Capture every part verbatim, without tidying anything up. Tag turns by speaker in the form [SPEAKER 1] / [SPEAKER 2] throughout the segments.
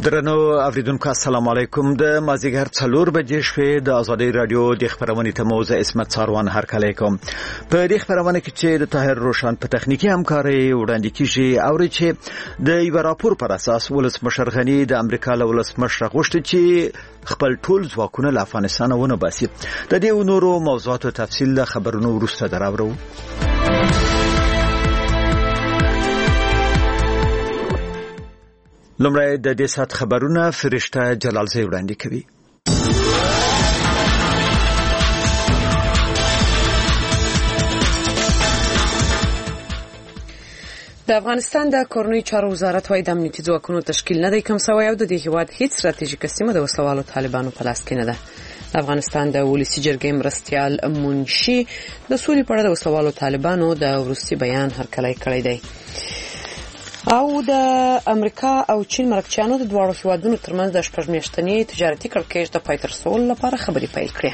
[SPEAKER 1] درنو اوریدونکو السلام علیکم د مازیګر څلور بجې شوې د ازادي رادیو د خبرونې ته موزه اسمت څاروان هرکلی کوم په دې خبرونه کې چې د طاهر روشن په تخنیکی همکاري وړاندې کیږي او چې د یو راپور پر اساس ولسمشر غنی د امریکا له ولسمشر غوښتي چې خپل ټول ځواکونه له افغانستان ونه باسي د دې نورو موضوعاتو تفصیل له خبرونو وروسته دراوړو. لمړی د دې سات خبرونه فرشته جلالزی وړاندې کوي.
[SPEAKER 2] د افغانستان د کورنۍ چارو وزارت وايي د امنیتي ځواکونو تشکیل نه دی کم سوی او د دې هیواد هیڅ ستراتیژیکه سیمه د وسلوالو طالبانو په لاس کې نه ده. د افغانستان د ولسی جرګې مرستیال منشي د سولې په اړه د وسلوالو طالبانو د ورستي بیان هرکلی کړی دی. او د امریکا او چین مرکچیانو د دواړو هیوادونو ترمنځ د شپږ میاشتنۍ تجارتي کړکېچ د پای ته رسولو لپاره خبرې پیل کړې.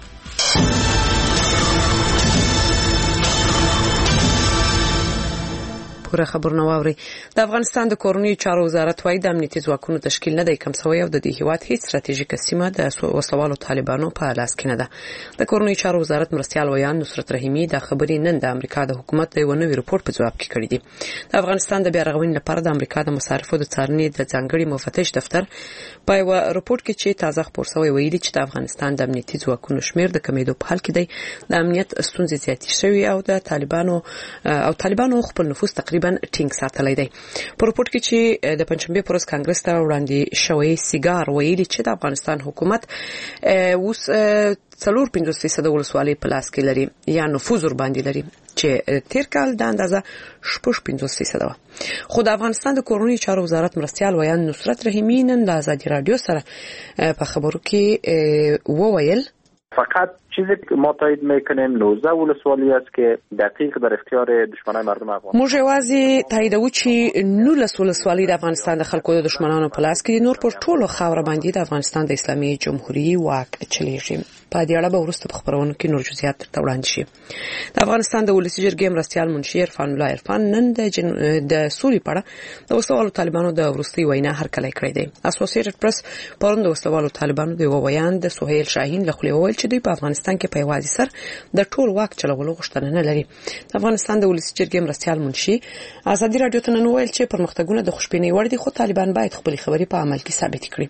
[SPEAKER 2] پوره خبرونه واوري. د افغانستان د کورنۍ چارو وزارت وايي د امنیتي ځواکونو تشکیل نه دی کم سوی او د دې هیواد هیڅ ستراتیژیکه سیمه د وسلوالو طالبانو په لاس کې نه ده. د کورنۍ چارو وزارت مرستیال ویان نصرت رحیمی د خبرې نن د امریکا د حکومت د یو نوي رپورت په جواب کې کړی دی. د افغانستان د بیارغونې لپاره د امریکا د مصارفو د څارنې د ځانګړي مفتش دفتر په یو رپورت کې چې تازه خبر شوی ویلي چې د افغانستان د امنیتي ځواکونو شمیر د کمیدو په حال کې دی. د امنیت ستونزې زیاتې شوې او د طالبانو او طالبانو خپل نفوذ تقریبا ټینګ ساتلی دی. په رپورت کې چې د پنځشنبه پر ورځ کانګرس ته وړاندې شوی سیګار ویلي چې د افغانستان حکومت اوس څلور پنځوس فیصد ولسوالۍ په لاس کې لري یا نفوذ ور باندې لري چې تیر کال د اندازه شپږ پنځوس فیصد و. خو د افغانستان د کورنۍ چارو وزارت مرستیال ویان نصرت رحیمی نن د ازادي رادیو سره په خبرو کې وویل
[SPEAKER 3] فقط چیزی که ما تایید میکنیم نوزده ولسوالی است که دقیق در اختیار دشمنان مردم افغان.
[SPEAKER 2] موږ یوازې تاییدوو چې نولس ولسوالۍ د افغانستان د خلکو د دشمنانو په لاس کې دي. نور پر ټولو خاوره باندې د افغانستان د اسلامي جمهوریت واک چلیږي. په دې اړه به وروسته په خبرونو کې نور جزئیات درته وړاندې شي. د افغانستان د ولسی جرګې مرستیال منشي عرفان الله عرفان نن د جن... د سولې په اړه د وسلوالو طالبانو د ورستي وینا هرکلی کړی دی. اسوسییټډ پریس پرون د وسلوالو طالبانو د یو بیان د سهیل شاهین له خولې وویل چې دوی په افغانستان کې په یوازې سر د ټول واک چلولو غوښتنه نه لري. د افغانستان د ولسی جرګې مرستیال منشي ازادي رادیو ته نن ویل چې پرمختګونه د خوشبینۍ وړ دي خو طالبان باید خپل خبرې په عمل کې ثابت کړي.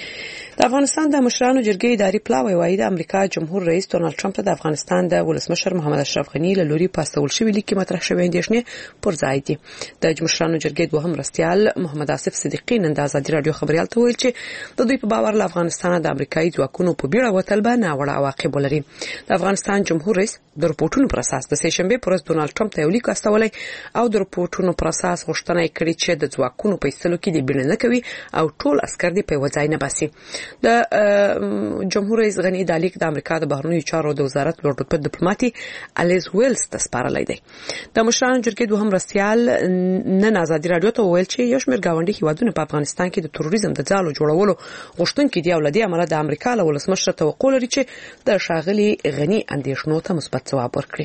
[SPEAKER 2] د افغانستان د مشرانو جرګې اداري پلاوی وايي د امریکا جمهور رئیس ډونالد ټرمپ ته د افغانستان د ولسمشر محمد اشرف غنی له لوري پاستول شوی لیک مطرح شوی اندېښنې پر ځای دي. د مشرانو جرګې دوهم مرستیال محمد آصف صدیقی نن د ازادي رادیو خبريال ته ویل چې د دوی په باور له افغانستان د امریکایي ځواکونو په بیړه وتل به ناوړه عواقب ولري. د افغانستان جمهور رئیس د رپورټونو پر اساس د سه شنبه پر ورځ ډونالد ټرمپ ته یو لیک استولی او د رپورټونو پر اساس غوښتنه کړې چې د ځواکونو په ایستلو کې د بیړه نه کوي او ټول عسكر دي په وځای نه باسي. د جمهور رئیس غنی د لیک د امریکا د بهرنیو چارو د وزارت لوړ رتبه ډیپلوماټي الیز ویلز ته سپارلی دی. د مشرانو جرګې دوهم مرستیال نن ازادي رادیو ته ویل چې یو شمېر گاونډي هیوادونه په افغانستان کې د تروریزم د ځالو جوړولو غوښتونکي دي او لدی عمله د امریکا له ولسمشر توقع لري چې د شاغلي غنی اندېښنو ته مثبت ځواب ورکړي.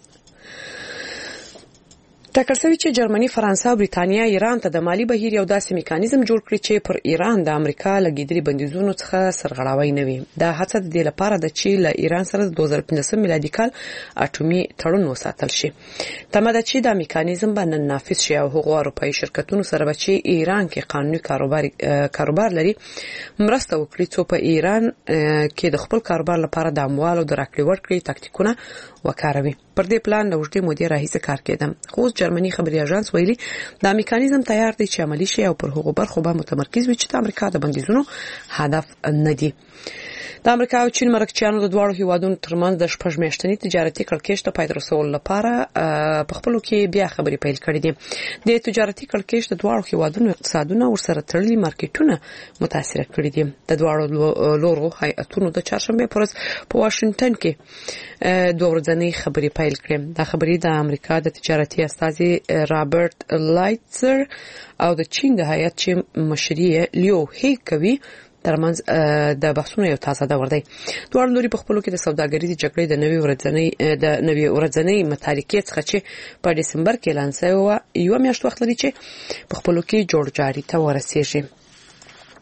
[SPEAKER 2] ټاکل شوی چې جرمني، فرانسه او بریتانیا ایران ته د مالی بهیر یو داسې میکانیزم جوړ کړي چې پر ایران د امریکا لګیدلي بندیزونو څخه سرغړاوی نه وي. دا هڅه د دې لپاره ده چې له ایران سره د دوه زره پنځه میلادي کال اټومي تړون وساتل شي. تمه ده چې دا میکانیزم به نن نافذ شي او هغو اروپایي شرکتونو سره به چې ایران کې قانوني کاروبار کاروبار لري مرسته وکړي څو په ایران کې د خپل کاروبار لپاره د اموالو د راکړې ورکړې تاکتیکونه وکاروي. پر دې پلان له وړاندې مودې راهیسه کار کېدم. خو جرمني خبري اژانس ویلي دا میکانیزم تیار دی چې عملی شي او پر هغو برخو به متمرکز وي چې د امریکا د بندیزونو هدف نه دي. د امریکا او چین مرکچیانو د دواړو هیوادونو ترمنځ د شپږ میاشتنۍ تجارتي کړکېچ ته پای رسول لپاره په خپلو کې بیا خبرې پیل کړې دي. د تجارتي کړکېچ د دواړو هیوادونو اقتصادونه ورسره تړلي مارکیټونه متاثر کړي دي. د دواړو لورو هیئتونو د چهارشنبه پر ورځ په واشنگټن کې دوه ورځنۍ خبرې پیل کړې. دا خبرې د امریکا د تجارتي استازي رابرټ لایټزر او د چین د هیئت چې مشري لیو هی کوي ترمنځ د بحثونو یو تازه دور دی. دوه لوري په خپلو کې د سوداګریزې جګړې د نوي ورځنۍ د نوي ورځنۍ متارکې څخه چې په دسمبر کې اعلان شوی و یو میاشت وخت لري چې په خپلو کې جوړ جاری ته ورسیږي.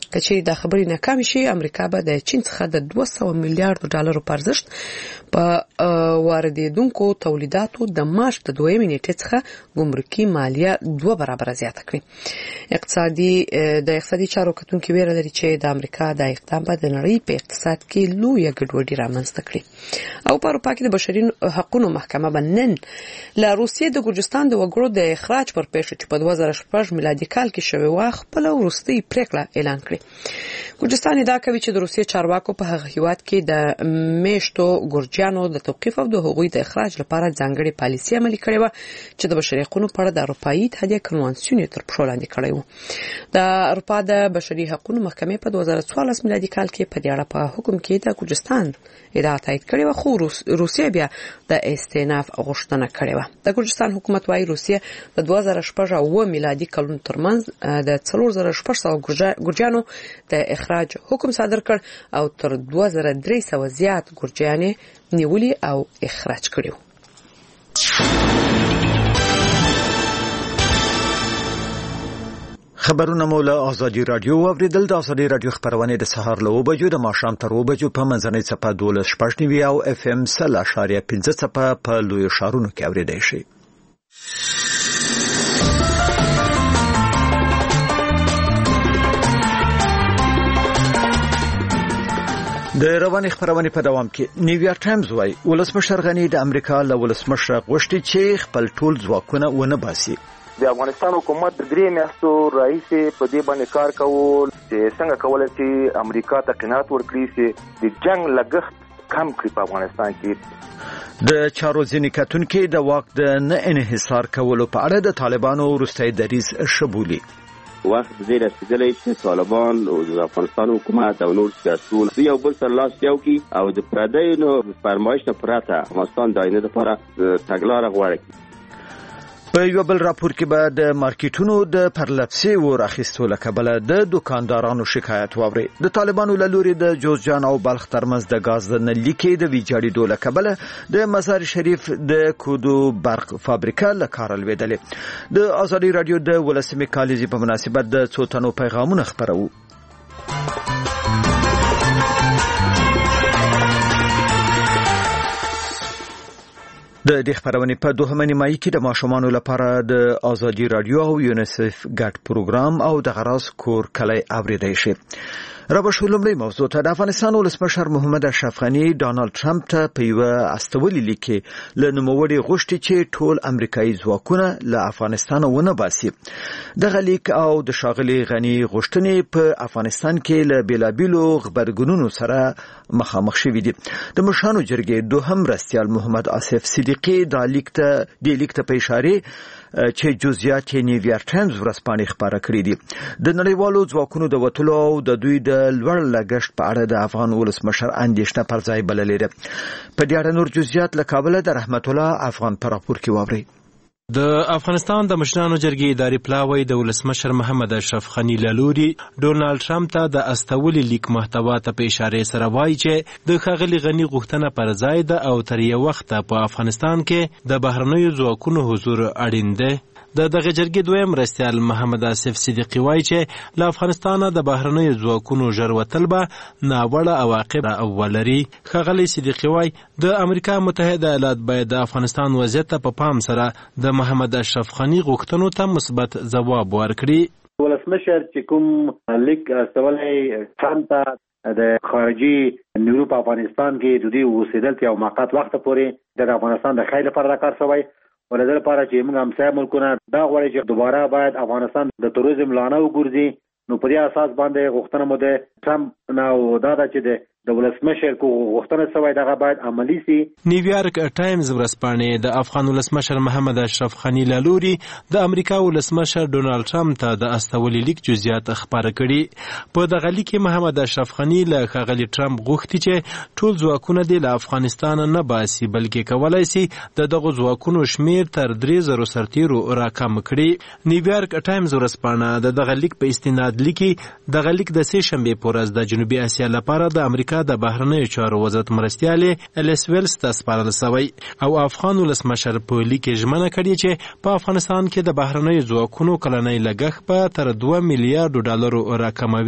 [SPEAKER 2] کچې د خبرې ناکام شي امریکا به د چین څخه د دوه سوه میلیارډ ډالرو په ارزښت په واردېدونکو تولیداتو د مارچ د دویمې نیټې څخه ګمرکي مالیه دوه برابر زیاته کړي. اقتصادي د اقتصادي چارو کتونکو ویره لري چې د امریکا د اقدام به د نړۍ په اقتصاد کې لویه ګډوډي رامنځته کړي. او په اروپا کې د بشري حقوقو محکمه بنن له روسیې د ګورجستان د وګړو د اخراج پر پیښه چې په دوه زره شپږ میلادي کال کې شوی و خپل وروستي پریکړه اعلان کړې. ګورجستان ادعا کوي چې د روسیې چارواکو په هغه هیواد کې د میشتو ګورجانو د توقيف او د حقوقي د اخراج لپاره ځانګړي پالیسي عملي کړې و چې د بشري حقوقو په اړه د اروپאי اتحادیه کنوانسیون تر پښو لاندې کړی و. د اروپا د بشري حقوقو محکمې په دوه زره څوارلس میلادي کال کې په دې اړه په حکم کې د ګورجستان ادعا تایید کړې و خو روسیې بیا د استئناف غوښتنه کړې و. د ګورجستان حکومت وايي روسیې د دوه زره شپږ او میلادي کلونو ترمنځ د څلور زره شپږ سوه ګورجانو د اخراج حکم صادر کړ او تر دوه زره درې سوه زیات ګورجانې نیولې او اخراج کړي.
[SPEAKER 1] خبرونه مولا ازادي رادیو اوریدل. د ازادي رادیو خبرونه د سهار له وبجو د ماښام تر وبجو په منځنۍ صفه دولس شپږ نیوي او اف ام سل اشاریه پنځه صفه په لوی شهرونو کې اوریدای شي. د رواني خبرونه په دوام کې نیویارک ټایمز وايي ولسمشر غنی د امریکا له ولسمشر غوښتي چې خپل ټول ځواکونه ونه باسي.
[SPEAKER 3] د افغانستان حکومت د درې میاشتو راهیسې په دې باندې کار کول چې څنګه کولای شي امریکا ته قناعت ورکړي چې د جنگ لګښت کم کړي په افغانستان کې.
[SPEAKER 1] د چارو ځینې کتونکو د واک د نه انحصار کولو په اړه د طالبانو وروستي دریځ شبولي.
[SPEAKER 4] وخت زیر رسیدلی چې طالبان او د افغانستان حکومت او نور سیاسيون یو بل سره لاس یو کی او د پردیو فرمایش نه پراته افغانستان د آینده لپاره تګلاره غوړه کړي.
[SPEAKER 1] په یو بل راپور کې به د مارکیټونو د پرلپسې ور اخیستو لکبل د دکاندارانو شکایت ووري. د طالبانو له لوري د جوزجان او بلخ ترمنځ د غاز د نلیکې د ویجاړېدو لکبل د مزار شریف د کودو برق فابریکه لکار لویدلې. د ازادي رادیو د ولسمې کالیزي په مناسبت د څو تنو پیغامونه خبرو. د دې خبرونه په دوهمه نیمایي کې د ماشومانو لپاره د ازادي رادیو او یونیسف ګډ پروګرام او د غراس کور کلی اوریدای شي. رابشو لومړی موضوع ته د افغانستان ولسمشر محمد اشرف غنی ډانلډ ټرمپ ته په یو استولي لیکي له نوموړي غوښتي چې ټول امریکایي ځواکونه له افغانستان ونه باسي. د غلیک او د شاغلي غنی غوښتنې په افغانستان کې له بیلابیلو خبرګونونو سره مخامخ شوې دي. د مشانو جرګې دوهم رئیس محمد آصف صدیقی د لیک ته د لیک ته په اشاره چې جزئیات نیویارک ټایمز ورځپاڼې خبره کړې دي. د نړیوالو ځواکونو د وټلو او د دوی د لوړ لګښت په اړه د افغان ولسمشر اندېښنه پر ځای بللې ده. په دې اړه نور جزئیات له کابل د رحمت الله افغان پر راپور کې واوري.
[SPEAKER 5] د افغانستان د مشرانو جرګې اداري پلاوی د ولسمشر محمد اشرف غنی لوري ډونالد ټرمپ ته د استولي لیک محتوا ته په اشاره سره وایي چې د ښاغلي غنی غوښتنه پر ځای ده او تر یو وخت په افغانستان کې د بهرنیو ځواکونو حضور اړین دی. د دغه جرګې دویم رئیس محمد آصف صدیقی وایي چې له افغانستانه د بهرنیو ځواکونو ژر وتل به ناوړه عواقب ولري. ښاغلی صدیقی وایي د امریکا متحده ایالات باید د افغانستان وضعیت ته په پام سره د محمد اشرف غنی غوښتنو ته مثبت ځواب ورکړي.
[SPEAKER 6] ولسمشر چې کوم لیک استولی ټرمپ ته د خارجي نیرو په افغانستان کې د دې اوسېدل یو موقت وخت پورې د افغانستان د خیر لپاره کار شوی ولې لپاره چې موږ همسایه ملکونه دا غواړي چې دوباره باید افغانستان د توریزم لانه وګرځي. نو په دې اساس باندې غوښتنه مو ده ټرمپ نو دا د چې د ولسمشر کو غوښتنه شوی دغه باید عملی سي.
[SPEAKER 5] نیویارک ټایمز ورځپاڼې د افغان ولسمشر محمد اشرف غنی لوري د امریکا ولسمشر ډونالد ټرمپ ته د استولي لیک جزئیات خبره کړي. په دغه لیک کې محمد اشرف غنی له ښاغلي ټرمپ غوښتي چې ټول ځواکونه د افغانستان نه باسي بلکې کولای شي د دغه ځواکونو شمیر تر درې زره سرتیرو راکم کړي. نیویارک ټایمز ورځپاڼه د دغه لیک په استناد لیکي دغه لیک د سه شنبه په ورځ د جنوبي اسیا لپاره د امریکا د بهرنیو چارو وزارت مرستیالې الیس ویلز ته سپارل شوی او افغان ولسمشر په لیک کې ژمنه کړې چې په افغانستان کې د بهرنیو ځواکونو کلنی لګښت به تر دوه میلیارډ ډالرو راکموي.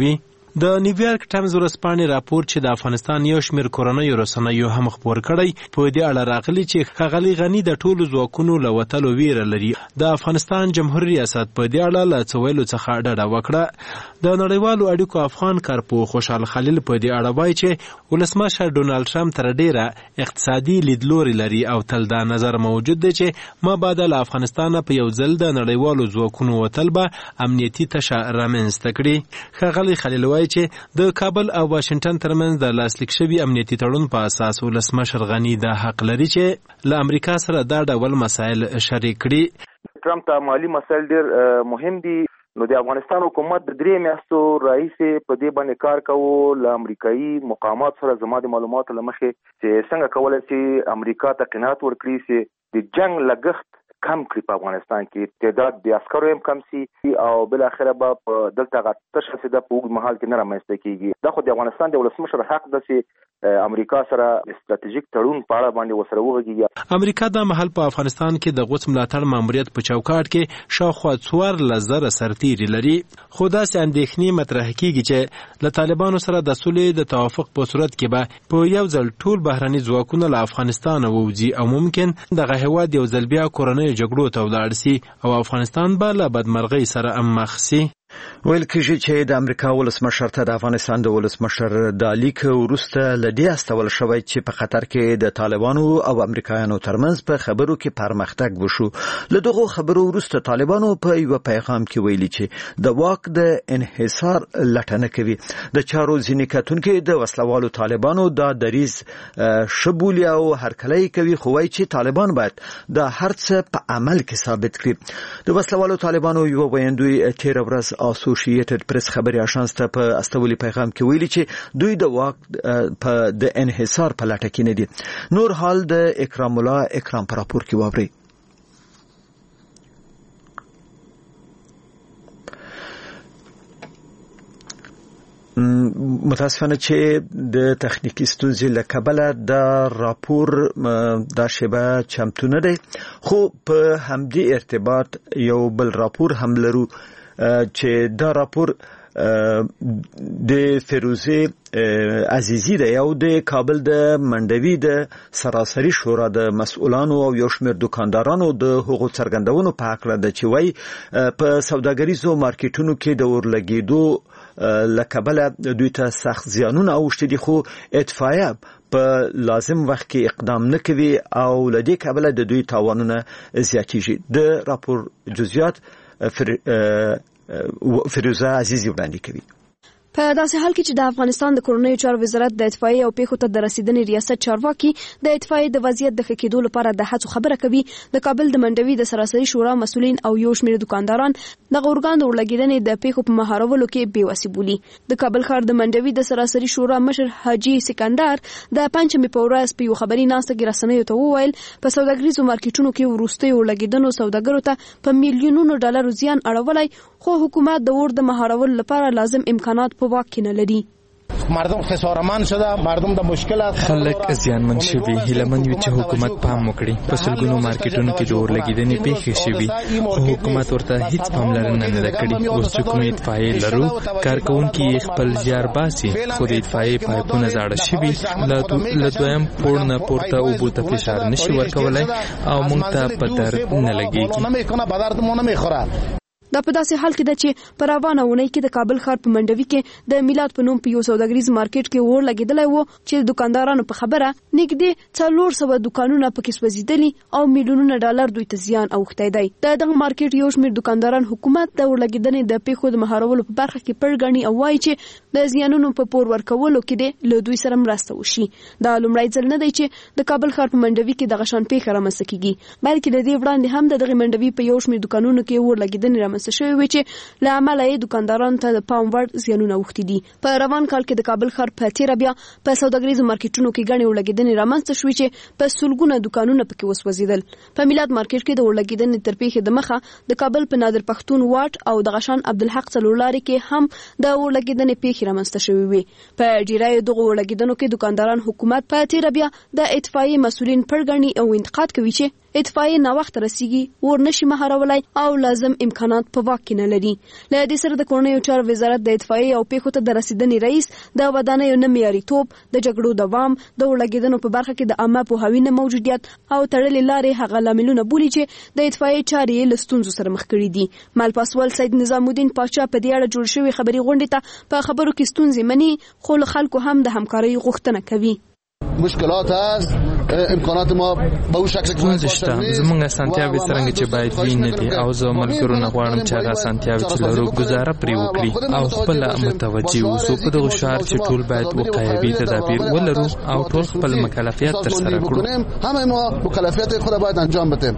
[SPEAKER 5] د نیویارک ټایمز ورځپاڼې راپور چې د افغانستان یو شمېر کورنیو رسنیو هم خپور کړی په دې اړه راغلی چې ښاغلي غني د ټولو ځواکونو له وتلو ویره لري. د افغانستان جمهوریت ریاست په دې اړه له څه ویلو څخه ډډه وکړه. د نړیوالو اړیکو افغان کارپوه خوشحال خلیل په دې اړه وایي چې ولسمشر ډونالډ ټرمپ تر ډیره اقتصادي لیدلوري لري او تل دا نظر موجود دی چې مابعد له افغانستانه په یو ځل د نړیوالو ځواکونو وتل به امنیتي تشه رامنځته کړي. ښاغلي خلیل وایي چې د کابل او واشنګټن ترمنځ د لاسلیک شوي امنیتي تړون په اساس ولسمشر غني د حق لري چې له امریکا سره دا ډول مسایل شریک کړي.
[SPEAKER 3] ټرمپ ته مالی مسایل ډېر مهم دي. نو د افغانستان حکومت د درې میاشتو راهیسې په دې باندې کار کوو له امریکایي مقامات سره. زما د معلوماتو له مخې چې څنګه کولی شي امریکا ته قناعت ورکړي چې د جنگ لګښت کم کړي په افغانستان کې، تعداد د عسکرو هم کم سي او بل اخره به په دلته غټه شې د په اوږد مهال کې نه رامنځته کیږي. دا خو د افغانستان د ولسمشر حق ده چې امریکا سره استراتیژیک تړون په اړه باندې وسره وغږیږي.
[SPEAKER 5] امریکا د محل په افغانستان کې د غوڅ ملاتړ ماموریت په چوکاټ کې شاوخوا څوارلس زره سرتیري لري. خو داسې اندېښنې مطرح کیږي چې له طالبانو سره د سولې د توافق په صورت کې به په یو ځل ټول بهرني ځواکونه له افغانستان ووځي او ممکن دغه هېواد یو ځل بیا کورنۍ جګړو ته ولاړ سي او افغانستان به له بدمرغۍ سره مخ سي.
[SPEAKER 1] ویل کېږي چې د امریکا ولسمشر ته د افغانستان د ولسمشر د لیک وروسته له دې استول شوی چې په خطر کې د طالبانو او امریکایانو ترمنځ په خبرو کې پرمختګ وشو. له دغه خبرو وروسته طالبانو په یو پیغام کې ویلي چې د واک د انحصار لټنه کوي. د چارو ځینې کتونکو د وسلوالو طالبانو د دریز شبولي او هرکلی کوي، خو وايي چې طالبان باید د هر څه په عمل کې ثابت کړي. د وسلوالو طالبانو یو ویاندوی تیر ورځ اسوسییټډ پریس خبري اژانس ته په استولي پیغام کې ویلي چې دوی د واک په د انحصار په لټه کې نه دي. نور حال د اکرام الله اکرام پر راپور کې وابري. متاسفانه چې د تخنیکی ستونزې له کبله د راپور د شبه چمتو نه دی، خو په همدې ارتباط یو بل راپور هم لرو چې دا راپور د فیروزه عزیزی دی او د کابل د منډوي د سراسري شورا د مسؤلانو او یو شمېر دکاندارانو د حقوق څرګندونو په حق ده چې وایي په سوداګریزو مارکیټونو کې د ورلګېدو لکبله دوی ته سخت زیانونه اوښتي دي، خو اتفاقیه په لازم وخت کې اقدام نه کوي او لدې کبله د دوی تاوانونه زیاتېږي. د راپور جزئیات فر... فیروزه عزیزی وړاندې کوي.
[SPEAKER 7] په داسې حال کې چې د افغانستان د کورنیو چارو وزارت د اتفاقیې او پیښو ته د رسیدنې ریاست چارواکي د اتفاقیې د وضعیت د ښه کېدو لپاره د هڅو خبره کوي، د کابل د منډوي د سراسري شورا مسؤلین او یو شمېر دکانداران د اورګان د ورلګیدنې د پیښو په مهارولو کې بې وسې بولي. د کابل ښار د منډوي د سراسري شورا مشر حاجي سکندر د پنځمې په ورځ په یو خبري ناسته کې رسنیو ته وویل په سوداګریزو مارکیټونو کې وروستي ورلګیدنو سوداګرو ته په میلیونونو ډالرو زیان اړولای، خو حکومت د اور د مهارولو لپاره لازم امکانات په واک کې نه لري.
[SPEAKER 8] مردم خسارمان شده، مردم د مشکلات
[SPEAKER 9] خلک زیانمن شوي. هیلمن وي چې حکومت پام وکړي. په سلګونو مارکیټونو کې د اورلګیدنې پیښې شوي خو حکومت ورته هیڅ پاملرنه نه کوي. اوس چې کومې اتفاقیې لرو کارکونکي خپل زیار باسي، خو د اتفاقیې پایپونه زاړه شوي، له دویم پوړ نه پورته اوبو ته فشار نشي ورکولی او موږ ته په درد نه لګېږي.
[SPEAKER 7] دا په داسې حال کې ده چې په روانه اونۍ کې د کابل ښار په منډوي کې د میلاد په نوم په یو سوداګریز مارکیټ کې اور لګېدلی و چې د دکاندارانو په خبره نږدې څلور سوه دوکانونه پکې سوځېدلي او میلیونونه ډالر دوی ته زیان اوښتی دی. د دغه مارکیټ یو شمېر دکانداران حکومت د اور لګېدنې د پیښو د مهارولو په برخه کې پړ ګڼي او وایي چې د زیانونو په پور ورکولو کې دې له دوی سره مرسته وشي. دا لومړی ځل نه دی چې د کابل ښار په منډوي کې دغه شان پیښه رامنځته کیږي، بلکې د دې وړاندې هم د دغه منډوي په یو شمېر دکانونو کې اور لګېدنې رامنځته شوې وي چې له امله یې دکاندارانو ته د پام وړ زیانونه اوښتي دي. په روان کال کې د کابل ښار په تیره بیا په سوداګریزو مارکیټونو کې ګڼې اورلګېدنې رامنځته شوې چې په سلګونه دکانونه پکې وسوځېدل. په میلاد مارکیټ کې د اورلګېدنې تر پیښې د مخه د کابل په نادر پښتون واټ او د غشان عبدالحق څلورلارې کې هم د اورلګېدنې پیښې رامنځته شوې وي. په ډیری دغو اورلګېدنو کې دکانداران حکومت په تیره بیا د اتفاقیې مسؤلین پړ ګڼي او انتقاد کوي چې اطفائیه نا وخت رسیږي ور نشي مهارولای او لازم امکانات په واک کې نه لري. له دې سره د کورنیو چارو وزارت د اطفائیه او پیښو ته د رسیدنې رئیس د ودانیو نه معیاریتوب، د جګړو دوام، د ورلګیدنو په برخه کې د عامه پوهاوي نه موجودیت او تړلې لارې هغه لاملونه بولي چې د اطفائیه چارې له ستونزو سره مخ کړي دي. مالپاسوال سید نظام الدین پاچا په دې اړه جوړ شوی خبري غونډې ته په خبرو کې ستونزې مني، خو له خلکو هم د همکارۍ غوښتنه کوي.
[SPEAKER 10] مشکلات هست، امکانات ما به اون شکل که
[SPEAKER 9] باید باشه. زمونږ اسانتیاوې څرنګه چې باید وي نه دي او زه ملګرو نه غواړم چې هغه اسانتیاوې چې لرو ګزاره پرې وکړي او خپله متوجه اوسو په دغه شعار چې ټول باید وقایوي تدابیر ولرو او ټول خپل مکلفیت ترسره کړو.
[SPEAKER 10] همه ما مکلفیت خود باید انجام بدیم.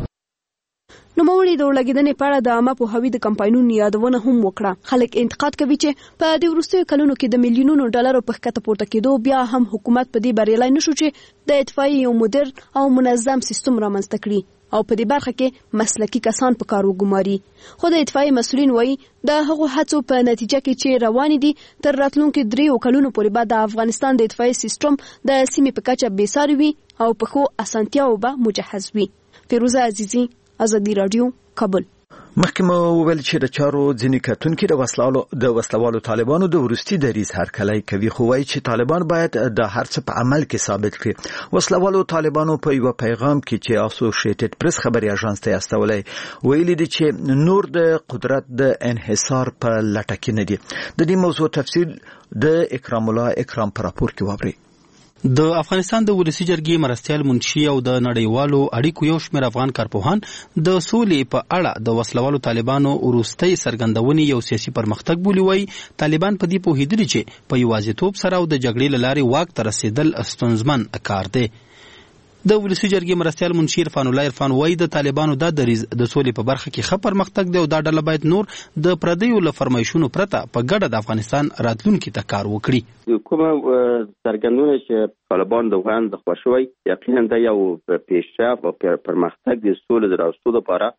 [SPEAKER 7] نوموړي د ورلګیدنې په اړه د عامه پوهاوي د کمپاینونو یادونه هم وکړه. خلک انتقاد کوي چې په دې وروستیو کلونو کې د میلیونونو ډالرو په ښکته پورته کېدو بیا هم حکومت په دې بریالی نشو چې د اطفائیې یو مدر او منظم سیستم رامنځته کړي او په دې برخه کې مسلکي کسان په کار وګماري. خو د اطفائیې مسؤلین وایي د هغو هڅو په نتیجه کې چې روانې دي تر راتلونکو دریو کلونو پورې به د افغانستان د اطفائیې سیستم د سیمې په کچه بېساري وي او په ښو اسانتیاوو به مجهز وي. فیروزه عزیزي، ازادي رادیو، کابل.
[SPEAKER 1] محکمه وویل چې د چارو ځینې کتونکي د وسلوالو د وسلوالو طالبانو د ورستي دریز هرکلی کوي، خو وایي چې طالبان باید د هر څه په عمل کې ثابت کړي. وسلوالو طالبانو په یو پیغام کې چې اسوسییټډ پریس خبري اژانس ته استولای ویلي دي چې نور د قدرت د انحصار په لټه کې نه دي. د دې موضوع تفصیل د اکرام الله اکرام پر راپور کې وابري.
[SPEAKER 11] د افغانستان د ولسی جرګې مرستیال منشي او د نړیوالو اړیکو یو شمېر افغان کارپوهان د سولې په اړه د وسلوالو طالبانو وروستۍ څرګندونې یو سیاسي پرمختګ بولي. وایي طالبان په دې پوهېدلي چې په یوازیتوب سره او د جګړې له لارې واک ته رسېدل ستونزمن کار دی. د ولسی جرګې مرستیال منشي عرفان الله عرفان وایي د طالبانو دا دریز د سولې په برخه کې ښه پرمختګ دی او دا ډله باید نور د پردیو له فرمایشونو پرته په ګډه د افغانستان راتلونکي ته کار وکړي.
[SPEAKER 4] کومه څرګندونه چې طالبان د وړاندې د خوښوي یقینا دا یو پیشرفت او پرمختګ د سولې د راوستلو لپاره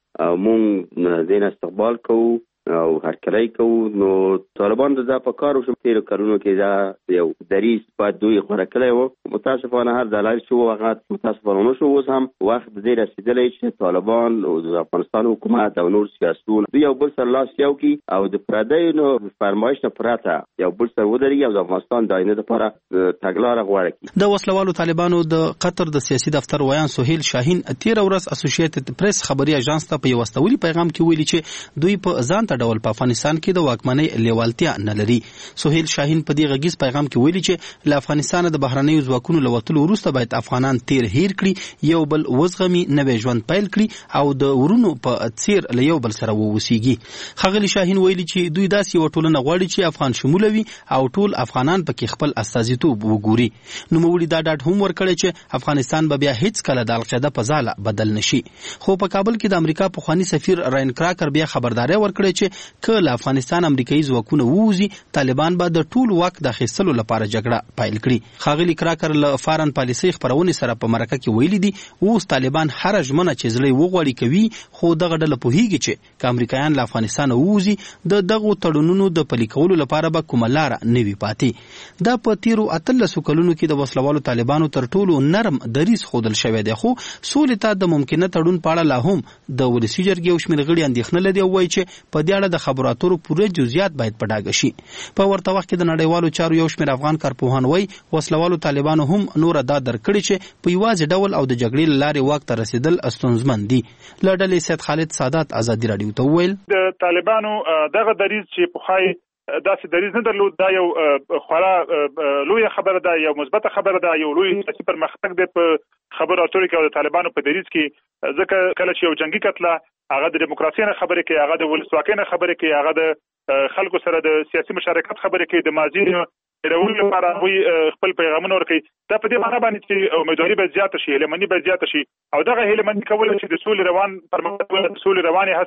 [SPEAKER 4] مونږ دین استقبال کوو او هرکلی کوو. نو طالبان د ځا په کار وشو تیر کارونو کې دا یو دریز باید دوی غوړه کړی وو. متاسفانه هر دلایل شو هغه متاسفانه نشو. اوس هم وخت دې رسیدلی چې طالبان او د افغانستان حکومت او نور سیاسيون دوی یو بل سره لاس یو کی او د پردیو فرمایش نه پراته یو بل سره ودرېږي او د افغانستان د آینده لپاره تګلاره غوړه کړي.
[SPEAKER 11] د وسلوالو طالبانو د قطر د سیاسي دفتر ویان سهیل شاهین تیر ورځ اسوسییټډ پریس خبري اژانس ته په یو واستولي پیغام کې ویلي چې دوی په ځان ډول په افغانستان کې د واکمنۍ لیوالتیا نه لري. سهیل شاهین په دې غږیز پیغام کې ویلي چې له افغانستان د بهرنیو ځواکونو له وتلو وروسته باید افغانان تیر هیر کړي، یو بل وزغمي، نوی ژوند پیل کړي او د ورونو په څیر له یو بل سره ووسیږي. ښاغلي شاهین ویلي چې دوی داسې یو ټولنه غواړي چې افغان شموله وي او ټول افغانان پکې خپل استازیتوب وګوري. نوموړي دا ډاډ هم ورکړی چې افغانستان به بیا هیڅ کله د القاعده په ځاله بدل نشي. خو په کابل کې د امریکا پخوانی سفیر راین کراکر بیا خبرداري ورکړې چې که له افغانستان امریکایي ځواکونه ووځي طالبان به د ټول واک د اخیستلو لپاره جګړه پیل کړي. ښاغلي کراکر له فارن پالیسۍ خپرونې سره په مرکه کې ویلي دي اوس طالبان هره ژمنه چې زړه یې وغواړي کوي، خو دغه ډله پوهیږي چې که امریکایان له افغانستانه ووځي د دغو تړونونو د پلي کولو لپاره به کومه لاره نه وي پاتې. دا په تیرو اتلسو کلونو کې د وسلوالو طالبانو تر ټولو نرم دریځ ښودل شوی دی، خو سولې ته د ممکنه تړون په اړه لا هم د ولسي جرګې یو شمېر غړي اندېښنه لري او وایي چې په دې اړه د خبرو اترو پوره جزئیات باید په ډاګه شي. په ورته وخت کې د نړیوالو چارو یو شمېر افغان کارپوهان وایي وسلوالو طالبانو هم نور دا درکړي چې په یوازې ډول او د جګړې له لارې واک ته رسېدل ستونزمن دي. له ډلې سید خالد سادات ازادي راډیو ته وویل
[SPEAKER 12] د طالبانو دغه دریځ چې پخوای داسې دریځ نه درلود، دا یو خورا لویه خبره ده، یو مثبته خبره ده، یو لوی سیاسي پرمختګ دی په خبرو اترو کې او د طالبانو په دریځ کې. ځکه کله چې یو جنگي کتله هغه د دیموکراسۍ نه خبرې کوي، هغه د ولسواکۍ نه خبرې کوي، هغه د خلکو سره د سیاسي مشارکت خبرې کوي، د ماضي هېرولو لپاره هغوی خپل پیغامونه ورکوي. دا په دې معنا باندې چې امیدواري به زیاته شي، هیلهمندي به زیاته شي او دغه هیلهمندي کول چې د سولې روان پرمختګ د سولې روانې هڅې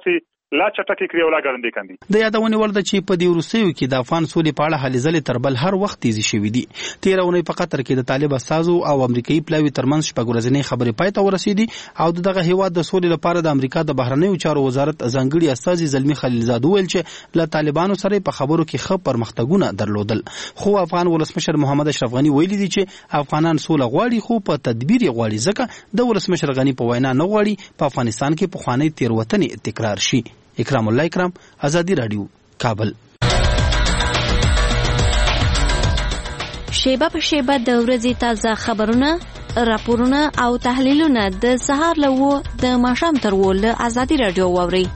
[SPEAKER 12] لا چټکې کړي او لا ګړندې کړي.
[SPEAKER 11] د یادونې وړ ده چې په دې وروستیو کې د افغان سولې په اړه هلې ځلې تر بل هر وخت تیزی شوي دي. تېره اونۍ په قطر کې د طالب استازو او امریکایي پلاوي ترمنځ شپږ ورځنۍ خبرې پای ته ورسېدې او د دغه هیواد د سولې لپاره د امریکا د بهرنیو چارو وزارت ځانګړي استازي زلمي خلیلزاد وویل چې له طالبانو سره په خبرو کې ښه پرمختګونه درلودل. خو افغان ولسمشر محمد اشرف غني ویلي دي چې افغانان سوله غواړي خو په تدبیر یې غواړي، ځکه د ولسمشر غني په وینا نه غواړي په افغانستان کې پخوانۍ تېروتنې تکرار شي. اکرام الله اکرام، آزادی رادیو، کابل.
[SPEAKER 13] شیبه په شیبه د ورځې تازه خبرونه، راپورونه او تحلیلونه د سهار له وو د ماښام تر وو له آزادی رادیو واورئ.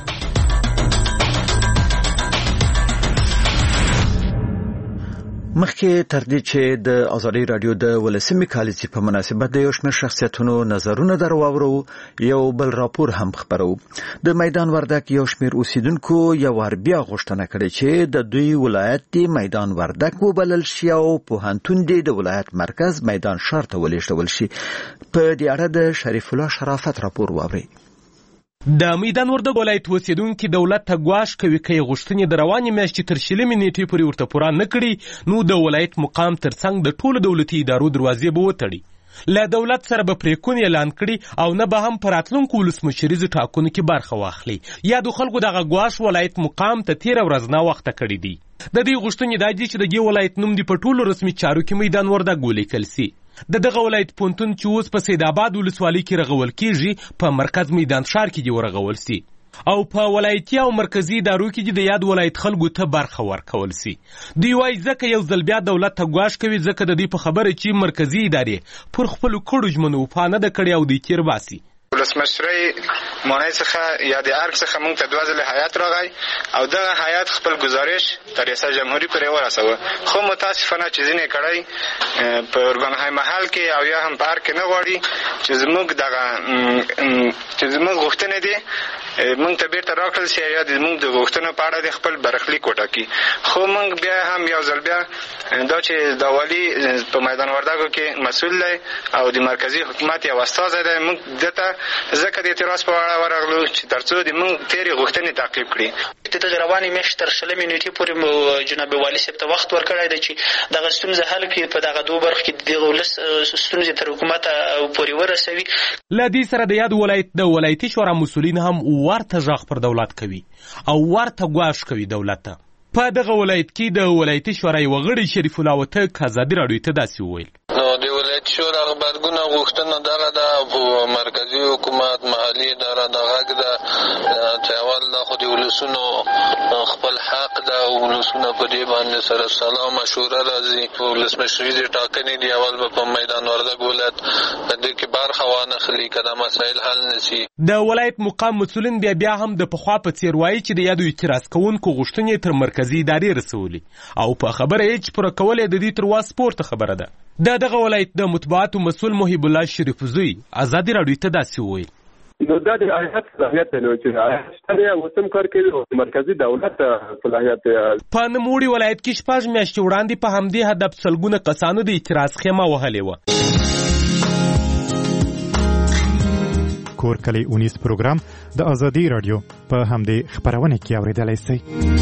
[SPEAKER 1] مخکې تر دې چې د آزادی رادیو د ولسمې کالیزې په مناسبت د یو شمېر شخصیتونو نظرونه در واورو، یو بل راپور هم خپرو. د میدان وردک یو شمېر اوسیدونکو یو وار بیا غوښتنه کړې چې د دوی ولایت دی میدان وردک وبلل شي او پوهنتون دی د ولایت مرکز میدان ښار ته ولېږدول شي. په دې اړه د شریف الله شرافت راپور واورئ.
[SPEAKER 5] د میدان وردګ ولایت اوسیدونکي دولت ته ګواښ کوي که یې غوښتنې د روانې میاشتې تر شلمې نیټې پورې ورته پوره نه کړي نو د ولایت مقام تر څنګ د ټولو دولتي ادارو دروازې به وتړي. له دولت سره به پریکون اعلان کړي او نه به هم په راتلونکو ولسمشریزو ټاکنو کې برخه واخلي. یا د خلکو دغه ګواښ ولایت مقام ته تېره ورځ ناوخته کړي دي. د دې غوښتنې دا دي چې د دې ولایت نوم دې په ټولو رسمي چارو کې میدان وردګ ولیکل سي. د دغه ولایت پوهنتون چې اوس په سید آباد ولسوالۍ کې رغول کیږي په مرکز میدان ښار کې دې ورغول سي او په ولایتي او مرکزي ادارو کې د یاد ولایت خلکو ته برخه ورکول سي. دوی وایي ځکه یو ځل بیا دولت ته ګواښ کوي ځکه د دې په خبره چې مرکزي ادارې پر خپلو کړو ژمنو وفا نه ده کړې او دوی تېر باسي.
[SPEAKER 14] ولسمشرۍ مانۍ څخه یا د ارګ څخه موږ ته دوه ځلې هیات راغی او دغه هیات خپل ګزارش تر ریاست جمهوریت پورې ورسوه. خو متاسفانه چې ځینې کړی په ارګانهای محل کې او یا هم په ارګ کې نه غواړي چې زموږ دغه چې زموږ غوښتنې دي موږ ته بیرته راکړل شي یا زموږ د غوښتنو په اړه د خپل برخلیک وټاکي. خو موږ بیا هم یو ځل بیا دا چې د والي په میدان وردګو کې مسؤل دی او د مرکزي حکومت یو استازی دی، موږ دته ځکه د اعتراض په اړه ورغلو چې تر څو د موږ تېرې غوښتنې تعقیب کړي.
[SPEAKER 15] د روانې میاشتې تر شلمې نیټې پورې جناب والي صاحب ته وخت ورکړی دی چې دغه ستونزه حل کړي، په دغه دوه برخو کې د ولس ستونزې تر حکومت پورې ورسوي.
[SPEAKER 5] له دې سره د یاد ولایت د ولایتي شورا مسؤلین هم ورته غږ پر دولت کوي او ورته ګواښ کوي دولت ته. په دغه ولایت کې د ولایتي شورا یو غړي شریف الله وتک آزادي رادیو ته داسې وویل.
[SPEAKER 16] نو د ولایتي شورا غبرګون غوښتنه دغه ده مرکزي حکومت محلي اداره د غږ ده چې اول دا خو د ولسونو خپل حق ده او ولسونه په دې باندې سره سلا مشوره راځي. ولسمشریزې ټاکنې دي اول به په میدان وردګ ولایت په دې کې برخه وانخلي که دا مسایل حل نه سي.
[SPEAKER 5] د ولایت مقام مسؤلین بیا بیا هم د پخوا په څېر وایي چې د یادو اعتراض کوونکو غوښتنې تر مرکزي ادارې رسولي او په خبره یې چې پوره کول یې د دې تر واس پورته خبره ده. د دغه ولایت د مطبوعاتو مسؤل محب الله شریف زوی آزادي رادیو ته داسې وویل.
[SPEAKER 17] نو دا د آیات صلاحیت دی چې آیات یې وسم کار کوي مرکزي دولت صلاحیت.
[SPEAKER 5] په نوموړي ولایت کې شپږ میاشتې وړاندې په همدې هدف سلګونه کسانو د اعتراض خیمه وهلې وه.
[SPEAKER 18] کور کلی اونیز پروګرام د آزادي رادیو په همدې خبرونه کې اوریدلای شئ.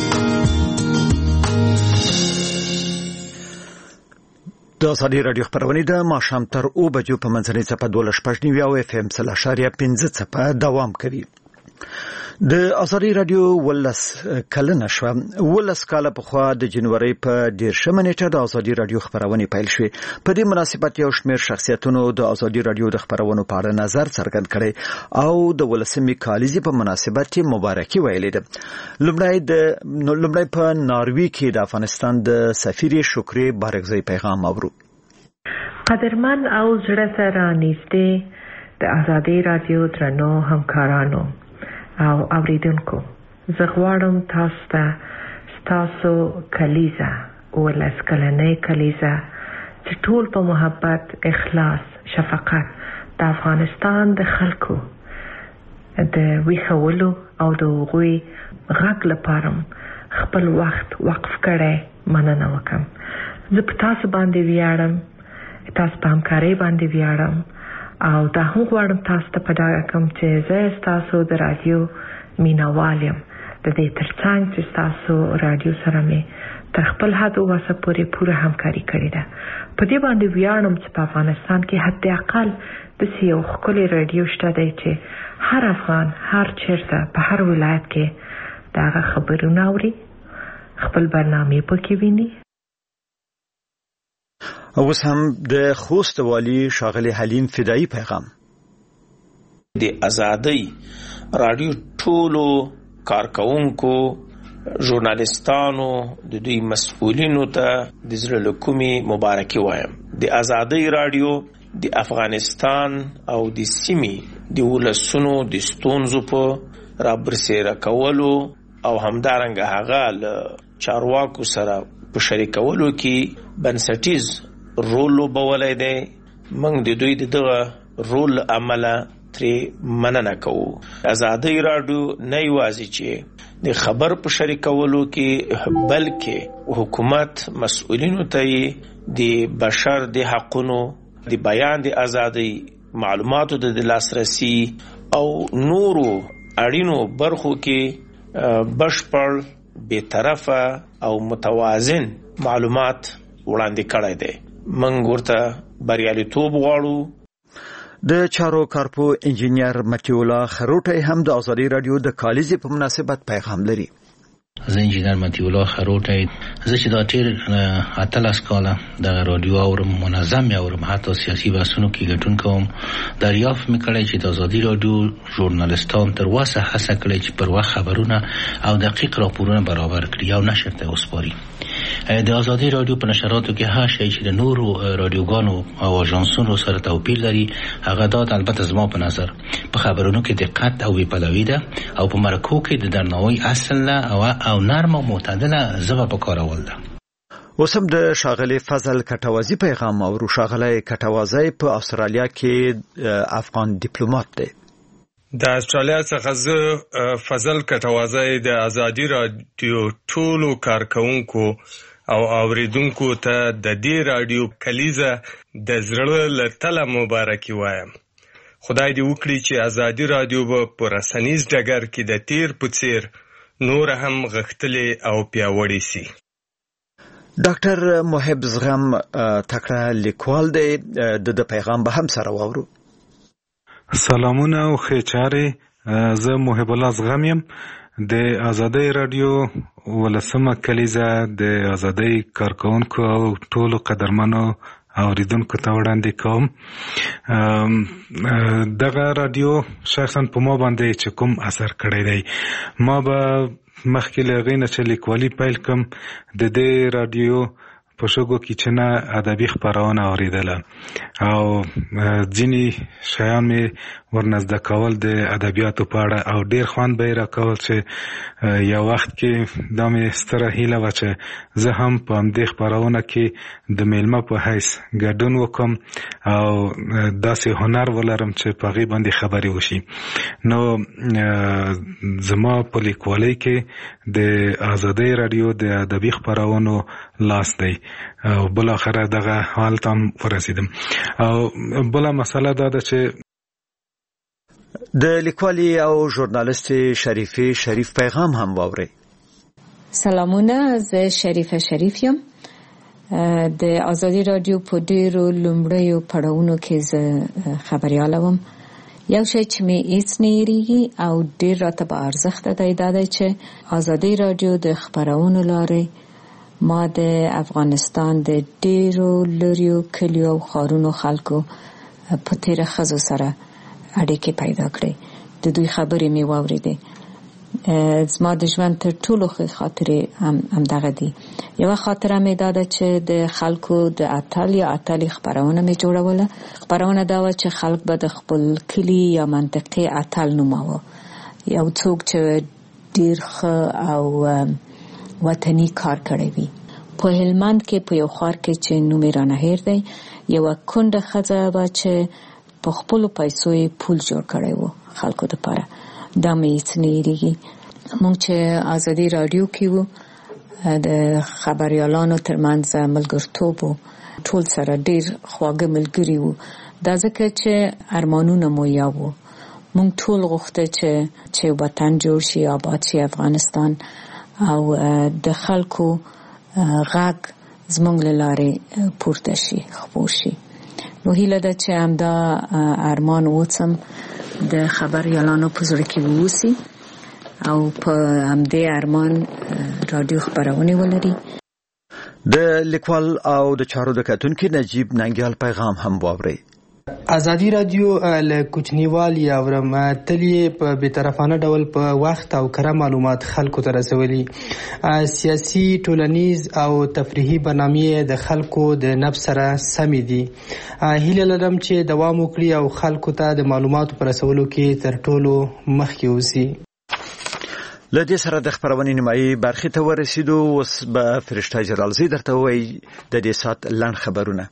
[SPEAKER 1] د آزادي رادیو خبرونه د ماښام تر اوه بجو په منځنۍ څپه دوه شپږ نوي او اف ام سل اشاریه پنځه څپه دوام کوي. د آزادي رادیو ولس کلنه شوه. ولس کاله پخوا د جنوري په دېرشمه نیټه د آزادي رادیو خبرونه پیل شوې. په دې مناسبت یو شمېر شخصیتونو د آزادي رادیو د خبرونو په اړه نظر څرګند کړی او د ولسمې کالیزې په مناسبت یې مبارکي ویلې ده. لومړی د لومړی په ناروی کې د افغانستان د سفیر شکرې بارکزی پیغام اورو.
[SPEAKER 19] قدرمن او زړه سره نږدې د آزادي رادیو درنو همکارانو او اوریدونکو، زه غواړم تاسو ته ستاسو کلیزه ولس کلنۍ کلیزه چې ټول په محبت، اخلاص، شفقت د افغانستان د خلکو د ویښولو او د هغوی غږ لپاره خپل وخت وقف کړی مننه وکړم. زه په تاسو باندې ویاړم، تاسو په همکارۍ باندې ویاړم او دا هم غواړم تاسو ته په ډاګه کوم چې زه ستاسو د رادیو مینوال یم. د دې ترڅنګ چې ستاسو رادیو سره مې تر خپل حد وسه پورې پوره همکاري کړې ده. په دې باندې ویاړم چې په افغانستان کې حد اقل د یو ښکلی رادیو شته دی چې هر افغان هر چیرته په هر ولایت کې دغه خبرونه اوري، خپل برنامې پکې ویني.
[SPEAKER 1] اوس هم د خوست والی ښاغلي حلیم فدایي پیغام.
[SPEAKER 20] د ازادۍ رادیو ټولو کارکونکو ژورنالستانو د دوی مسؤلینو ته د زړه له کومې مبارکي وایم. د ازادۍ رادیو د افغانستان او د سیمې د ولسونو د ستونزو په رابرسېره کولو او همدارنګه هغه له چارواکو سره په شریکولو کې بنسټیز رول لوبولی دی. موږ د دوی د دغه رول عمله ترې مننه کوو. ازادۍ راډیو نه یوازې چې د خبر په شریکولو کې بلکې حکومت مسؤلینو ته د بشر د حقونو، د بیان د ازادۍ، معلوماتو د لاسرسي او نورو اړینو برخو کې بشپړ بی‌طرفه او متوازن معلومات وړاندې کړی دی. موږ ورته بریالیتوب غواړو.
[SPEAKER 1] د چارو کارپو انجینیر متي الله خروټی هم د ازادي رادیو د کالیزې په مناسبت پیغام لري.
[SPEAKER 21] زه انجینیر متي الله خروټی، زه چې دا تیر اتلس کاله د رادیو اورم، منظم اورم، حتی سیاسي بحثونو کې ګډون کوم. دریافت مې کړی چې د ازادي رادیو ژورنالستان تر اوسه هڅه کړې چې پر وخت خبرونه او دقیق راپورونه برابر کړي او نشر ته وسپاري. د ازادي رادیو په نشراتو کې هر شی چې د نورو رادیوګانو او اژانسونو سره توپیر لري هغه دا البته زما په نظر په خبرونو کې دقت او بې پلوي ده او په مرکو کې د درناوي اصل او او نرم او معتدله ژبه په کارول ده.
[SPEAKER 1] اوس هم د ښاغلي فضل کټوازي پیغام او ښاغلی کټوازی په استرالیا کې افغان ډیپلوماټ دی.
[SPEAKER 22] د استرالیا څخه زه فضل کټوازی د ازادي رادیو ټولو کارکونکو او اوریدونکو ته د دې رادیو کلیزه د زړه له تله مبارکي وایم. خدای دې وکړي چې ازادي رادیو به په رسنیز ډګر کې د تیر په څیر نور هم غښتلې او پیاوړې سي.
[SPEAKER 1] ډاکټر محب زغم تکړه لیکوال دی، د پیغام به هم سره واورو.
[SPEAKER 23] سلامونه او ښې چارې. زه محب الله زغم یم. د ازادۍ رادیو ولسمه کلیزه د ازادۍ کارکونکو او ټولو قدرمنو اوریدونکو ته وړاندې کوم. دغه رادیو شخصا په ما باندې چې کوم اثر کړی دی، ما به مخکې له هغې نه چې لیکوالي پیل کړم د دې رادیو په شګو کې چې نه ادبي خپرونه اورېدله او ځینې شیان مې ورنزده کول د ادبیاتو په اړه او ډېر خوند به یې راکول چې یو وخت کې دا مې ستره هیله وه چې زه هم په همدې خپرونه کې د میلمه په حیث ګډون وکړم او داسې هنر ولرم چې په هغې باندې خبرې وشي. نو زما په لیکوالۍ کې د ازادۍ رادیو د ادبي خپرونو لاس دی او بالاخره دغه حال ته هم ورسېدم. او بله مسله دا ده چې
[SPEAKER 1] د لیکوالي او ژورنالیستې شریفې شریف پیغام هم واورئ.
[SPEAKER 24] سلامونه، زه شریفه شریف یم. د ازادي رادیو په ډیرو لومړیو پړاوونو کې زه خبرياله وم. یو شی چې مې هیڅ نه هېرېږي او ډېر راته په ارزښت دی دا دی چې ازادي رادیو د خپرونو لارې ما د افغانستان د ډیرو لریو کلیو او ښارونو خلکو په تیره ښځو سره اړیکې پیدا کړې. د دوی خبرې مې واورېدې. زما د ژوند تر ټولو ښې خاطرې همدغه دي. یوه خاطره مې دا ده چې د خلکو د اتل یا اتلې خپرونه مې جوړوله. خپرونه دا وه چې خلک به د خپل کلي یا منطقې اتل نوماوه. یو څوک چې ډېر ښه او وطني کار کړی وي. په هلمند کې په یو ښار کې چې نوم یې رانه هېر دی، یوه کونډه ښځه وه چې په خپلو پیسو یې پول جوړ کړی و خلکو دپاره. دا مې هېڅ نه هېرېږي. موږ چې ازادي راډیو کې وو د خبریالانو ترمنځ ملګرتوب و، ټول سره ډېر خواږه ملګري وو. دا ځکه چې ارمانونه مو یو وو. مونږ ټول غوښته چې چې وطن جوړ شي، آباد شي افغانستان، او د خلکو غږ زمونږ له لارې پورته شي، خپور شي. نو هیله ده چې همدا ارمان اوسم د خبریالانو په زړه کې ووسي او په همدې ارمان رادیو خبرونه ولري.
[SPEAKER 1] د لیکوال او د چارو د کتونکو نجیب ننګیال پیغام هم واوري.
[SPEAKER 2] ازادي رادیو له کوچنیوالي اورم تلې په بیطرفانه ډول په وخت او کره معلومات خلکو ته رسولي. سیاسي، ټولنیز او تفریحي برنامې د خلکو د نفس سره سمې دي. هیله لرم چې دوام وکړي او خلکو ته د معلوماتو پر رسولو کې تر ټولو مخکې اوسي.
[SPEAKER 1] لدې سره د خبرونې نیمایي برخې ته ورسېدو. اوس به فرشته جلالزی درته وایي د دې سات لنډ خبرونه.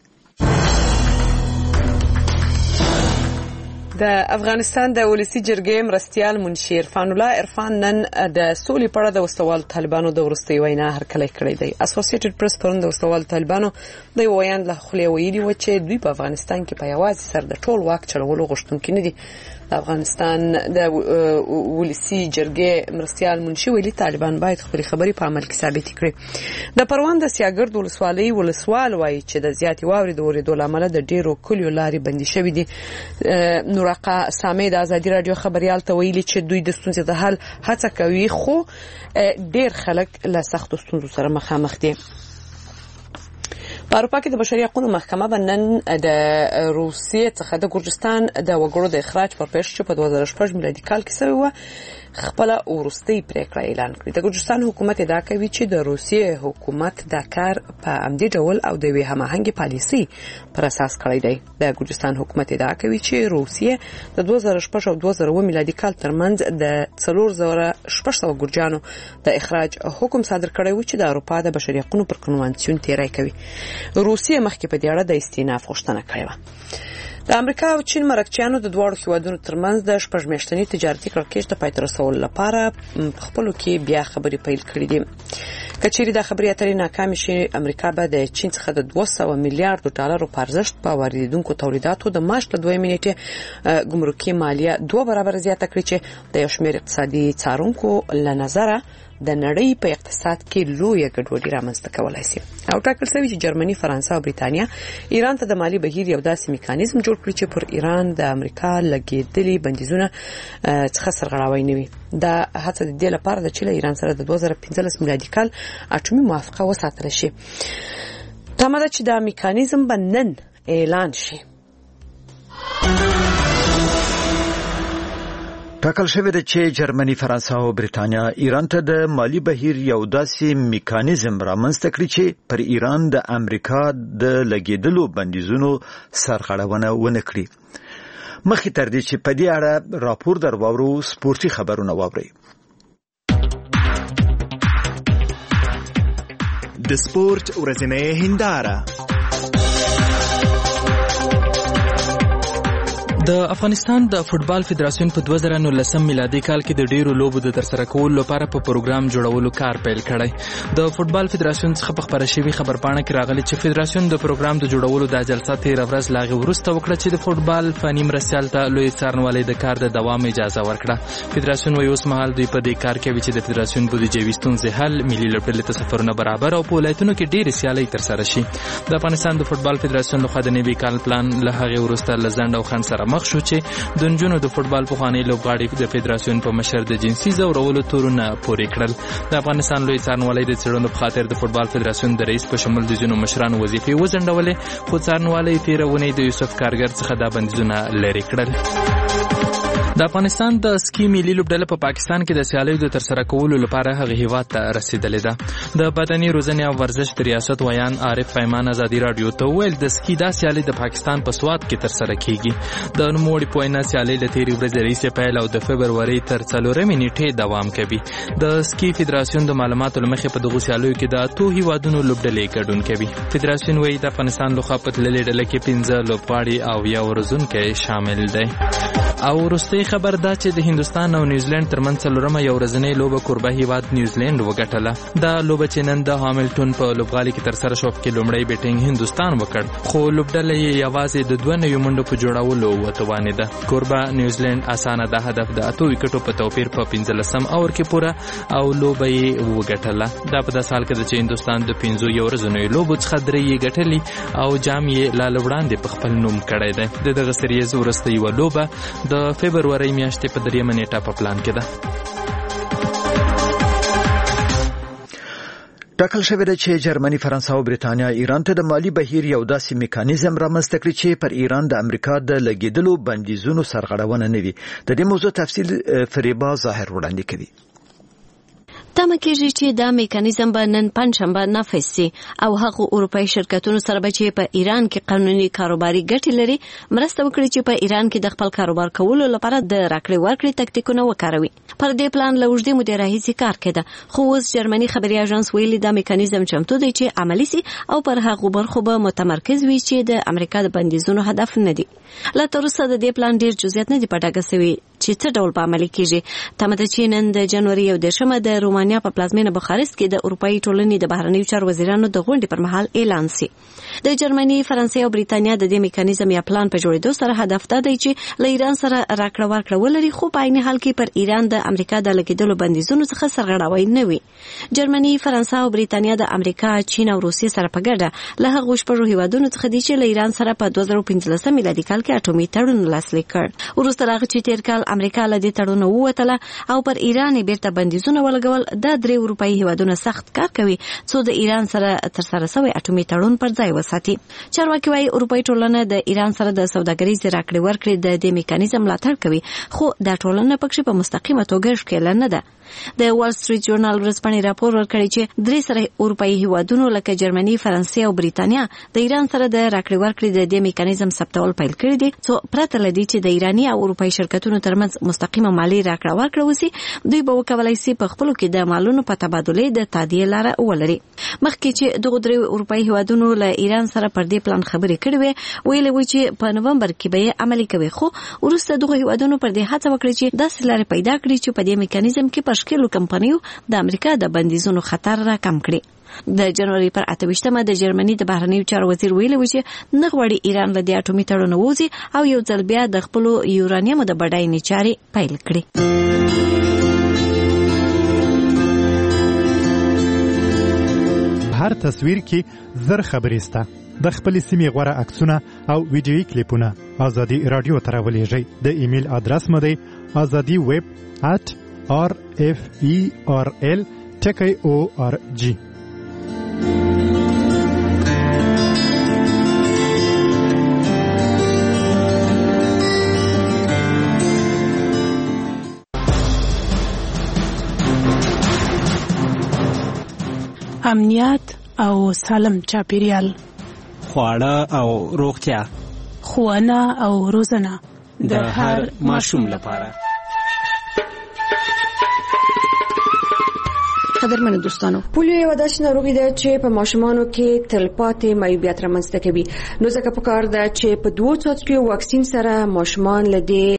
[SPEAKER 3] د افغانستان د ولسی جرګې مرستیال منشي عرفان الله عرفان نن د سولې په اړه د وسوال طالبانو د ورستۍ وینا هرکلی کړې دی. اسوسییټډ پریس پرون د وسوال طالبانو د ویان له خولې ویلي و چې دوی په افغانستان کې په یوازې سر د ټول واک چلولو غوښتونکي نه دي. د افغانستان د ولسی جرګې مرستیال منشي ویلي طالبان باید خپل خبري په عمل کې ثابت کړي. د پروان د سیاګرد ولسوالۍ ولسوال وایي چې د زیاتې واورې د اورېدو له امله د ډېرو کلیو لارې بندي شوې دي. نورقه سامي د ازادي رادیو خبريال ته ویلي چې دوی د ستونزې د حل هڅه کوي، خو ډېر خلک له سختو ستونزو سره مخامخ دي. په اروپا کې د بشري حقوقو محکمه بنن د روسیې څخه د ګورجستان د وګړو د اخراج پر پیښ چې په دوه زره شپږ میلادي کال کې شوی و خپل ورستۍ پریکړه اعلان کړې. د ګورجستان حکومت ادعا کوي چې د روسیې حکومت دا کار په عمدي ډول او د وی هماهنګي پالیسي پر اساس کړی دی. د ګورجستان حکومت ادعا کوي چې روسیې د دوه زره شپږ او دوه زره اووه میلادي کال ترمنځ د څلور زره شپږ سوه ګورجانو د اخراج حکم صادر کړی و چې د اروپا د بشري حقوقو پر کنوانسیون تیری کوي. روسیې مخکې په دې اړه د استیناف غوښتنه کړې و. د امریکا او چین مرکچیانو د دواړو هیوادونو ترمنځ د شپږ میاشتني تجارتي کړکېچ ته پای ته رسولو لپاره خپلو کې بیا خبرې پیل کړې دي. که چیرې دا خبرې اترې ناکامې شي، امریکا به د چین څخه د دوه سوه میلیارډو ډالرو په ارزښت په واردېدونکو تولیداتو د مارچ له دویمې نېټې ګمرکي مالیه دوه برابره زیاته کړي چې د یو شمېر اقتصادي څارونکو له نظره د نړۍ په اقتصاد کې لویه ګډوډي رامنځته کولای شي. او ټاکل شوی چې جرمني، فرانسه او بریتانیا ایران ته د مالی بهیر یو داسې میکانیزم جوړ کړي چې پر ایران د امریکا لګېدلي بندیزونه څخه سرغړاوی نه وي. دا هڅه د دې لپاره ده چې له ایران سره د دوه زره پنځلس میلادي کال اټومي موافقه وساتل شي. تمه ده چې دا میکانیزم به نن اعلان شي.
[SPEAKER 1] ټاکل شوی دی چې جرمني، فرانسه او بریتانیا ایران ته د مالی بهیر یو داسې میکانیزم رامنځته کړي چې پر ایران د امریکا د لګېدلو بندیزونو سرغړونه ونه کړي. مخکې تر دې چې په دې اړه راپور در واورو، سپورتي خبرونه واورئ.
[SPEAKER 6] د سپورت ورځنۍ هنداره.
[SPEAKER 9] د افغانستان د فوتبال فدراسیون په دوه زره نولسم میلادي کال کې د ډیرو لوبو د ترسره کولو لپاره په پروګرام جوړولو کار پیل کړی. د فوتبال فدراسیون څخه په خبره شوی خبرپاڼه کې راغلی چې فدراسیون د پروګرام د جوړولو د جلسه تیر ورځ لاغي ورسته وکړه چې د فوتبال فني مرستیال ته لوی څارنوالۍ د کار د دوام اجازه ورکړه. فدراسیون وايي اوس مهال دوی په دې کار کوي چې د فدراسیون بودیجوي ستونزې حل، ملي لوبډلې ته سفرونه برابر او په ولایتونو کې ډېرې سیالۍ ترسره شي. د افغانستان د فوتبال فدراسیون لخوا د نوي کال پلان له هغې وروسته له ځنډ او خنډ سره مخ شو چې د نجونو د فوتبال پخواني لوبغاړي د فدراسیون په مشر د جنسي ځورولو تورونه پورې کړل. د افغانستان لوی څارنوالۍ د څېړنو په خاطر د فوتبال فدراسیون د رئیس په شمول د ځینو مشرانو وظیفې وځنډولې، خو څارنوالۍ تېره اونۍ د یوسف کارګر څخه دا بندیزونه لرې کړل. د افغانستان د سکی ملي لوبډله په پاکستان کې د سیالیو د ترسره کولو لپاره هغه هیواد ته رسیدلې ده. د بدني روزنې او ورزش د ریاست ویان عارف پیمان ازادي رادیو ته ویل د سکی دا سیالي د پاکستان په سواد کې ترسره کیږي. د نوموړي په وینا سیالي له تېرې ورځې راهیسې پیل او د فبرورۍ تر څلورمې نیټې دوام کوي. د سکی فدراسیون د معلوماتو له مخې په دغو سیالیو کې د اتو هیوادونو لوبډلې ګډون کوي. فدراسیون وایي د افغانستان لخوا په تللې ډله کې پنځه لوبغاړي او یو روزونکی شامل دی. او وروستۍ خبر دا چې د هندستان او نیوزیلند ترمنځ څلورمه یو ورځنۍ لوبه کوربه هیواد نیوزیلند وګټله. دا لوبه چې نن د هاملټون په لوبغالي کې ترسره شوه کې لومړی بیټینګ هندستان وکړ، خو لوبډله یې یوازې د دوه نویو منډو په جوړولو وتوانېده. کوربه نیوزیلند اسانه دا هدف د اتو وکټو په توپیر په پنځلسم اوور کې پوره او لوبه یې وګټله. دا په داسې حال کې ده چې هندستان د پنځو یو ورځنیو لوبو څخه درې یې ګټلي او جام یې لا له وړاندې په خپل نوم کړی دی. د دغه سریز وروسته یوه لوبه د فبرورۍ میاشتې په دریمه نیټه په پلان کې ده.
[SPEAKER 1] ټاکل شوې ده چې جرمني، فرانسه او برېټانیا ایران ته د مالي بهیر یو داسې میکانیزم رامنځته کړي چې پر ایران د امریکا د لګیدلو بندیزونو سرغړونه نه وي. د دې موضوع تفصیل فریبا ظاهر وړاندې کوي.
[SPEAKER 13] تمه کېږي چې دا میکانیزم به نن پنجشنبه نافذ سي او هغه اروپایي شرکتونو سره به چې په ایران کې قانوني کاروباري ګټې لري مرسته وکړي چې په ایران کې د خپل کاروبار کولو لپاره د راکړې ورکړې تکتیکونه وکاروي. پر دې پلان له اوږدې مودې راهیسې کار کېده، خو اوس جرمني خبري اژانس ویلي دا میکانیزم چمتو دی چې عملي سي او پر هغو برخو به متمرکز وي چې د امریکا د بندیزونو هدف نه دي. لا تر اوسه د دې پلان ډېر جزئیات نه دي په ډاګه سوي چې څه ډول به عملي کېږي. تمه ده چې نن د جنوري یو دېرشمه د رومانیا په پلازمینه بخارست کې د اروپایي ټولنې د بهرنیو چارو وزیرانو د غونډې پر مهال اعلان سي. د جرمني، فرانسې او بریتانیا د دې میکانیزم یا پلان په جوړېدو سره هدف دا دی چې له ایران سره راکړه ورکړه ولري، خو په عین حال کې پر ایران د امریکا د لګیدلو بندیزونو څخه سرغړاوی نه وي. جرمني، فرانسه او بریتانیا د امریکا، چین او روسیې سره په ګډه له هغو شپږو هیوادونو څخه دي چې له ایران سره په دوه زره پنځلسم میلادي کال کې اټومي تړون لاسلیک کړ. وروسته راغی چې تیر کال امریکا له دې تړون ووتله او پر ایران یې بیرته بندیزونه ولګول. دا درې اروپایي هیوادونه سخت کار کوي څو د ایران سره ترسره شوی اټومي تړون پر ځای وساتي. چارواکي وايي اروپایي ټولنه د ایران سره د سوداګریزې راکړې ورکړې د دې میکانیزم ملاتړ کوي، خو دا ټولنه پکې په مستقیمه توګه ښکېله نه ده. د وال سټریټ جورنال ورځپاڼې راپور ورکړی چې درې سره اروپایي هیوادونو لکه جرمني، فرانسې او بریتانیا د ایران سره د راکړې ورکړې د دې میکانیزم ثبتول پیل کړی دي، څو پرته لدی چې د ایرانی او اروپایي شرکتونو ترمنځ مستقیمه مالی راکړه ورکړه وسی، دوی به وکولای شي په خپلو کې د مالونو په تبادله د تادیه لاره ولري. مخکې چې دغه درې اروپایي هیوادونو له ایران سره پر دې پلان خبرې کړې وې، ویلې و چې په نومبر کې به عملي کوي، خو وروسته دغه هیوادونو پر دې هڅه وکړه چې داسې لارې پیدا کړي چې په دې میکانیزم کې په شکلو کمپنیو د امریکا د بندیزونو خطر را کم کړي. د جنوري پر اته ویشتمه د جرمني د بهرنیو چارو وزیر ویلي و چې نه غواړي ایران له دې اټومي تړون ووځي او یو ځل بیا د خپلو یورانیمو د بډاینې چارې پیل کړي.
[SPEAKER 18] هر تصویر کې زر خبرې سته. د خپلې سیمې غوره عکسونه او ویډیویي کلیپونه ازادي رادیو ته راولېږئ. د ایمیل ادرس مو دی ازادي ویب ات آر اف ای آر ال ټکی او آر جی.
[SPEAKER 4] امنیت او سالم چاپیریال،
[SPEAKER 7] خواړه او روغتیا،
[SPEAKER 4] ښوونه او روزنه
[SPEAKER 7] د هر ماشوم لپاره.
[SPEAKER 8] قدرمنو دوستانو، پولیو یو داسې ناروغي ده چې په ماشومانو کې تلپاتې معیوبیت رامنځته کوي، نو ځکه پکار ده چې په دوه څاڅکو واکسین سره ماشومان له دې